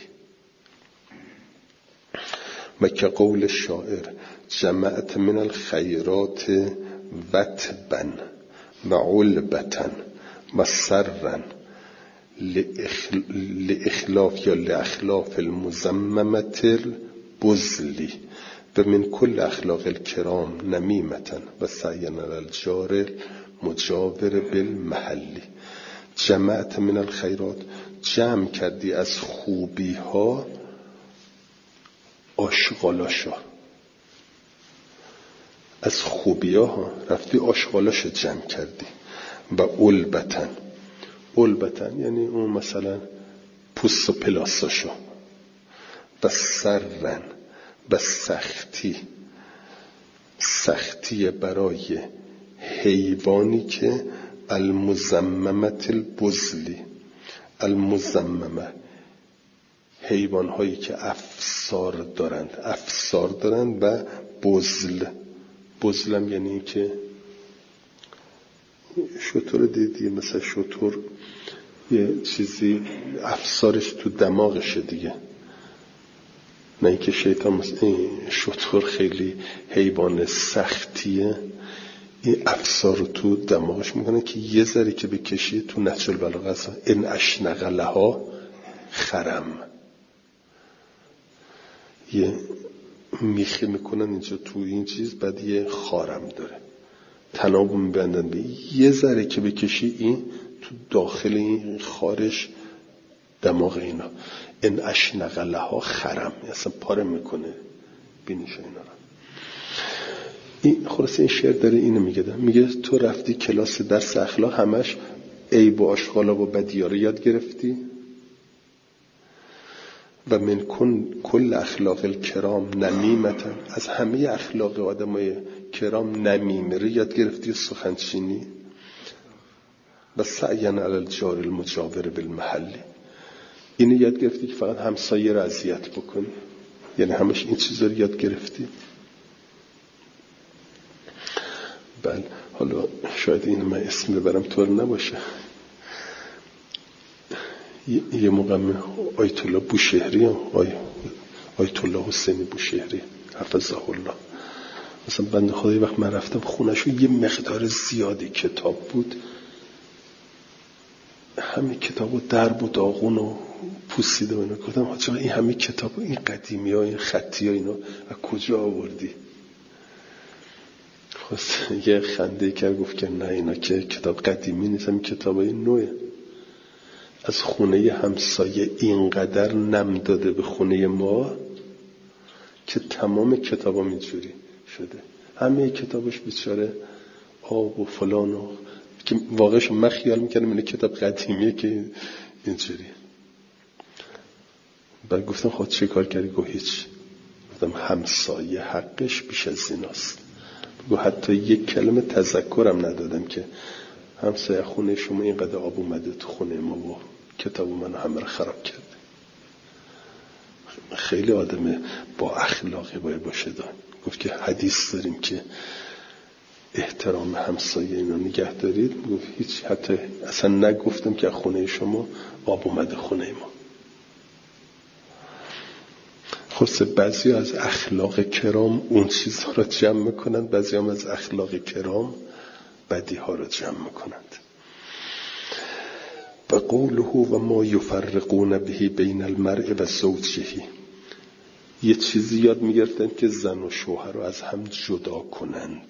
و که قول شاعر جمعت من الخیرات وتبا و علبتا و سرا لاخلاف یا لاخلاف المزممت البزلی و من کل اخلاق الکرام نمیمتا و سعینا الجار مجاور بالمحلی. جمعت من الخیرات، جمع کردی از خوبی ها آشغالاشا، از خوبی ها رفتی آشغالاشا جمع کردی. و علبتن یعنی اون مثلا پوست و پلاساشا. و سرن، و سختی برای حیوانی که المزممت البزلی، المزممه حیوان هایی که افسار دارند و بزلم یعنی این که شتر دیدی مثلا شتر یه چیزی افسارش تو دماغشه دیگه، نه اینکه شیطان مثلا شتر خیلی حیوان سختیه، این افسار رو تو دماغش میکنه که یه ذره که بکشی تو نهج البلاغه هست ان اشنق لها خرم، یه میخی میکنن اینجا تو این چیز، بعد یه خارم داره تناب میبندن به یه ذره که بکشی این تو داخل این خارش دماغ اینا ان اشنق لها خرم، اصلا پاره میکنه بینیش اینا رو. این خلاصه این شعر داره اینو میگه تو رفتی کلاس درس اخلاق همش عیب و آشغالا و بدیارو یاد گرفتی و من کل اخلاق الکرام نمیمتن، از همه اخلاق آدمای کرام نمیمه رو یاد گرفتی و سخنچینی. و سعی علی الجار المجاور بالمحل. اینو یاد گرفتی که فقط همسایه رو اذیت بکنی؟ یعنی همش این چیزا رو یاد گرفتی؟ بله. حالا شاید اینو من اسم ببرم طور نباشه. یه موقع آیت الله بوشهری، آیت الله حسینی بوشهری حفظه الله، مثلا بنده خدایی وقت من رفتم خونه‌شو یه مقدار زیادی کتاب بود، همه کتابو درب و داغون و پوسیده و اینا. گفتم حاجی این همه کتاب این قدیمی ها این خطی ها اینا از کجا آوردی؟ خواست یه خنده کرد گفت که نه اینا که کتاب قدیمی نیست، همین کتابای نوعه. از خونه همسایه اینقدر نم داده به خونه ما که تمام کتابا اینجوری شده، همه کتابش بیچاره آب و فلان و که واقعش من خیال میکردم اینه کتاب قدیمیه که اینجوری. بعد گفتم خود چه کار کردی؟ گفت هیچ. گفتم همسایه حقش بیش از ایناست. گفت حتی یک کلمه تذکرم ندادم که همسایه خونه شما اینقدر آب اومده تو خونه ما و کتاب منو همه رو خراب کرده. خیلی آدم با اخلاقی باید باشه دان. گفت که حدیث داریم که احترام همسایه اینا نگه دارید. گفت هیچ، حتی اصلا نگفتم که خونه شما آب اومده خونه ما. خلاصه بعضی از اخلاق کرام اون چیزها را جمع میکنند، بعضی هم از اخلاق کرام بدی ها را جمع میکنند. و قوله و ما یفرقون به بین المرء و زوجه، یه چیزی یاد میگرفتند که زن و شوهر رو از هم جدا کنند.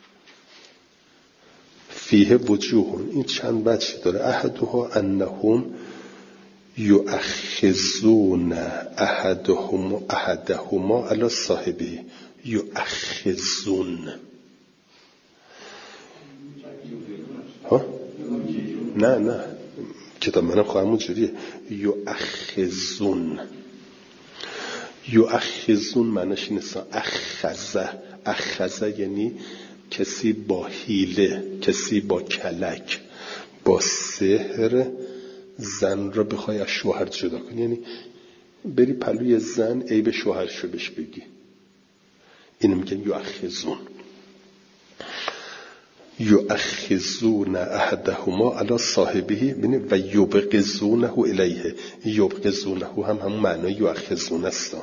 فیه وجوه، این چند وجه داره. احدها انهم یؤخذون احدهما علی صاحبه. یؤخذون ها؟ نه کتاب منم خواهم جوریه. یؤخذون معنیش نیست اخذه یعنی کسی با حیله، کسی با کلک، با سحر زن را بخوای از شوهر جدا کنی. یعنی بری پلوی زن عیب شوهرشو بهش بگی. اینو میگن یؤخذون احدهما علی صاحبه و یبغضونه الیه. یبغضونه هم همون معنای یؤخذون است.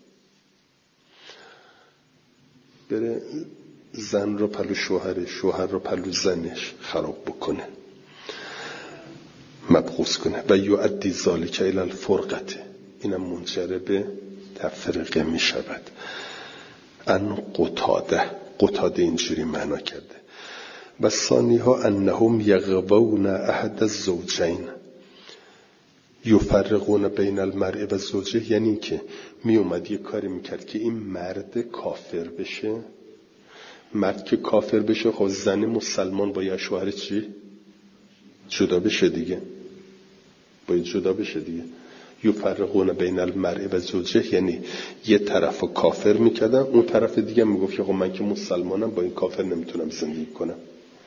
بره زن رو پلو شوهر، شوهر رو پلو زنش خراب بکنه، مبغوض کنه. و یؤدی ذلک الی الفرقه، اینم منجر به تفرقه می شود. ان قتاده اینجوری معنا کرده. و ثانیها انهم یغوون احد الزوجین یفرقون بین المرء و زوجه، یعنی که می اومد یه کاری میکرد که این مرد کافر بشه. مرد که کافر بشه خب زن مسلمان باید شوهر چی؟ جدا بشه دیگه. باید جدا بشه دیگه. یفرقون بین المرء و زوجه یعنی یه طرفو کافر میکردن، اون طرف دیگه میگفت خب من که مسلمانم با این کافر نمیتونم زندگی کنم.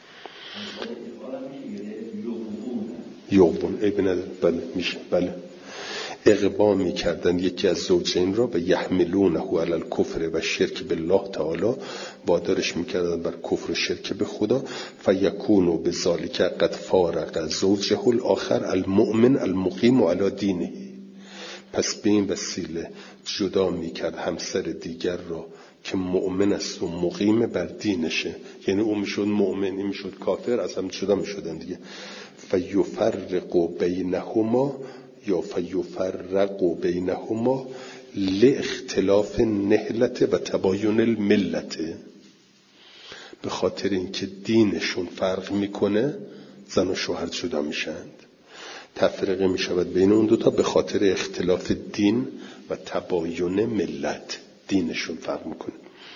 یغبون ابن بله میشه. بله اغوا میکردن یکی از زوجین را و یحملونه علی الکفر و شرک بالله تعالی، وادارش میکردن بر کفر و شرک به خدا. فیکونوا بذالک قد فارق زوجه الاخر المؤمن المقیم علی دینه، پس به این وسیله جدا میکرد همسر دیگر را که مؤمن است و مقیم بر دینشه. یعنی اون میشد مؤمن، این میشد کافر، از هم جدا میشدن دیگه. فیفرق بینهما یا فیفرق بینهما لاختلاف نهلت و تباین الملت، به خاطر اینکه دینشون فرق میکنه زن و شوهر جدا میشند. تفرقه میشود بین اون دوتا به خاطر اختلاف دین و تباین ملت، دینشون فرق میکنه.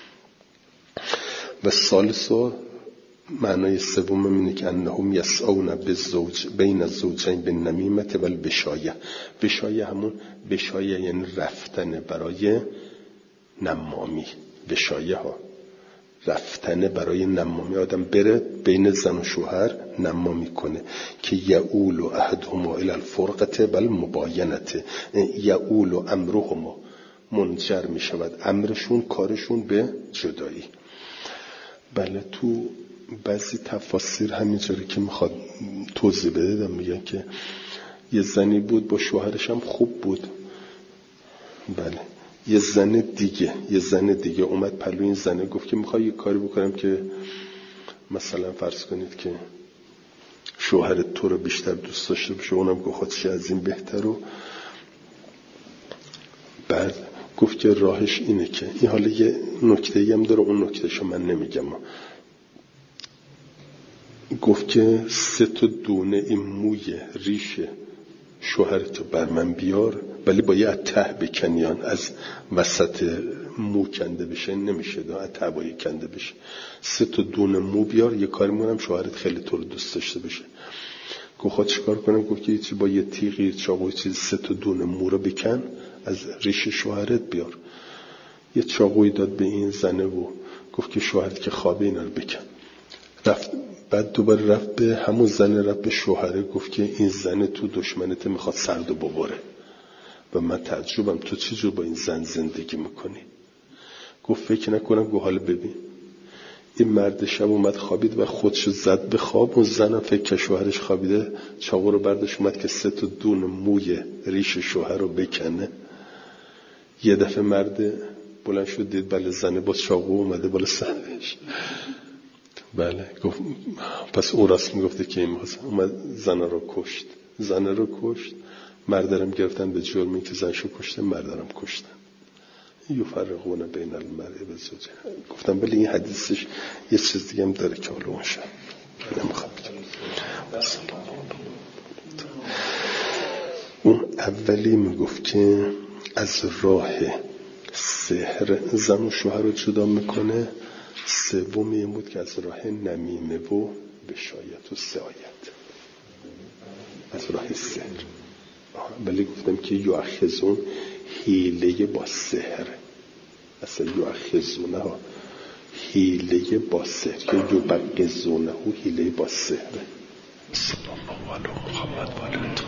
و ثالثا معنای سوم اینه که انهم یسعون بالزوج بین الزوجین بالنمیمه و البشایه. بشایه همون بشایه یعنی رفتن برای نمامی. بشایه ها رفتنه برای نمامی، آدم بره بین زن و شوهر نمامی کنه که یعول و احدهما الی الفرقه بل مباینته، یعول و امرهما منجر می شود، امرشون کارشون به جدایی. بله تو بعضی تفاسیر همینجوری که میخواد توضیح بده میگن که یه زنی بود با شوهرش هم خوب بود، بله یه زن دیگه اومد پلو این زنه گفت که میخوای یه کاری بکنم که مثلا فرض کنید که شوهرت تو رو بیشتر دوست داشته باشه. اونم گفت خودش از این بهتر. و بعد گفت که راهش اینه که این حالا یه نکته‌ای هم داره، اون نکتهشو من نمیگم. گفت که 3 دونه این موی ریش شوهرتو بر من بیار، ولی باید ته بکنیان، از وسط مو کنده بشه نمیشه، از ته باید کنده بشه. 3 دونه مو بیار، یه کاری میکنم شوهرت خیلی تو رو دوست داشته باشه. گفت خود چیکار کنم؟ گفت که با یه تیغی چاقوی چیز 3 دونه مو رو بکن از ریش شوهرت بیار. یه چاقوی داد به این زنه و گفت که شوهرت که خوابه اینا رو بکن. رفت، بعد دوباره رفت به همون زنه، رفت به شوهره گفت که این زنه تو دشمنت میخواد سردو ببره و من تعجبم تو چه جور با این زن زندگی میکنی. گفت فکر نکنم. گفت حالا ببین این مرد شب اومد خوابید و خودشو زد به خواب، اون زنم فکر که شوهرش خوابیده چاقو رو برداشت اومد که 3 دونه موی ریش شوهر رو بکنه. یه دفعه مرد بلند شد دید بله زنه با چاقو اومده بالا سرش. بله گفت پس او راست میگفته که این اومد زنه رو کشت. مردرم گرفتن به جرمی که زنشو کشته، مردرم کشتن. یفرقون بین المرء و زوجه. گفتم ولی این حدیثش یه چیز دیگه هم داره که حالا اون شد نمیخوام بگم. اون اولی میگفت که از راه سحر زن و شوهر رو جدا میکنه. سومی این بود که از راه نمیمه و بشایت و سعایت، از راه سحر. ولی گفتم که یؤخذون حیله با سحر، اصلا یؤخذونه ها حیله با سحر که یبغضونه حیله با سحر. صلی الله علیه محمد و آله